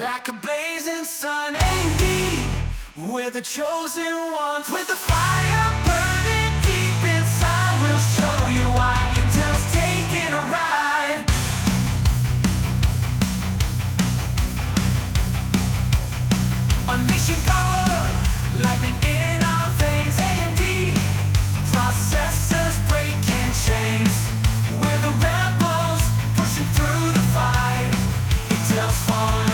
Like a blazing sun, AD, we're the chosen ones. With the fire burning deep inside, we'll show you why. Intel's taking a ride. Unleashing power, lightning in our veins. AD, processors breaking chains. We're the rebels, pushing through the fight. Intel's falling.